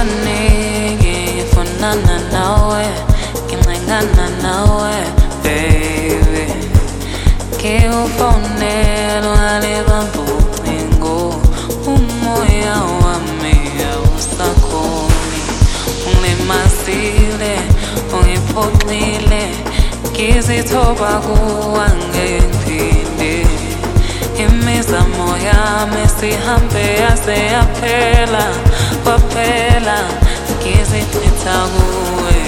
kaningi ngifunana nawe, ngincengana nawe baby. Ngiufonela ungalibambi ucingo, umoya wami awusakhoni. Ungilimazile, ungiphoxile, ngizithoba kuwe angeke ngiphinde. Imizamo yami sihambe yaze yaphela, kwaphela ngizichitha kuwe,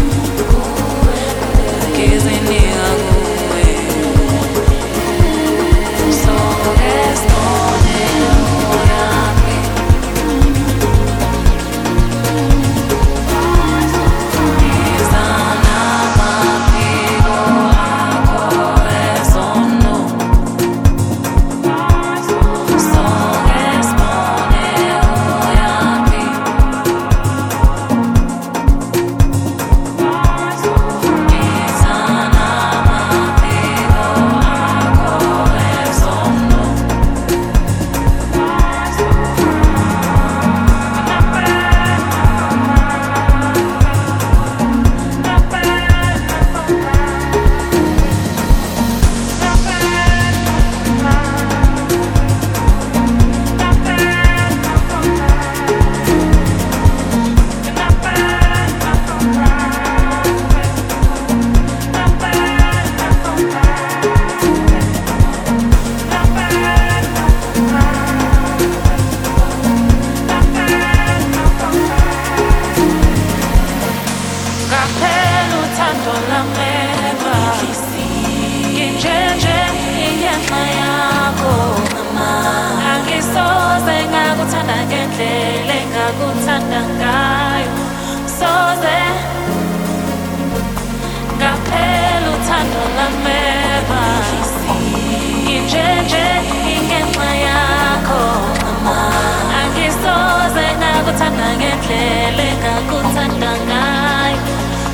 ngizinika kuwe. So let's go yami. Ngizana amaphiko akho ezono. So let's go yami. Ngizana amaphiko akho ezono. Ngaphela uthando lameva, nginjenje ingenxa yakho. Angisoze ngakuthanda ngendlela engakuthanda ngayo, soze. Ngaphela uthando lameva, nginjenje ingenxa yakho. Angisoze ngakuthanda ngendlela engakuthanda ngayo,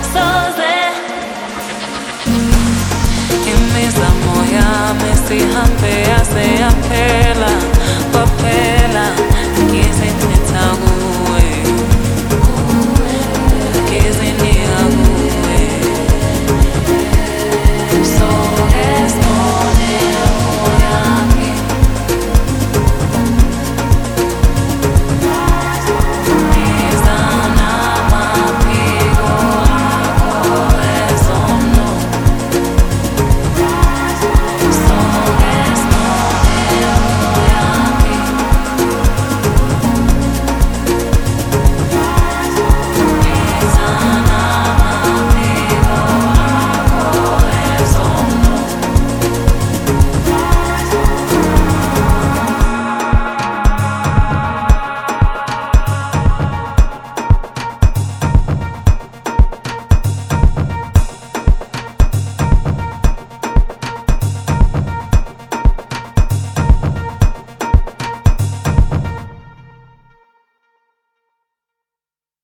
soze. Imizamo yami sihambe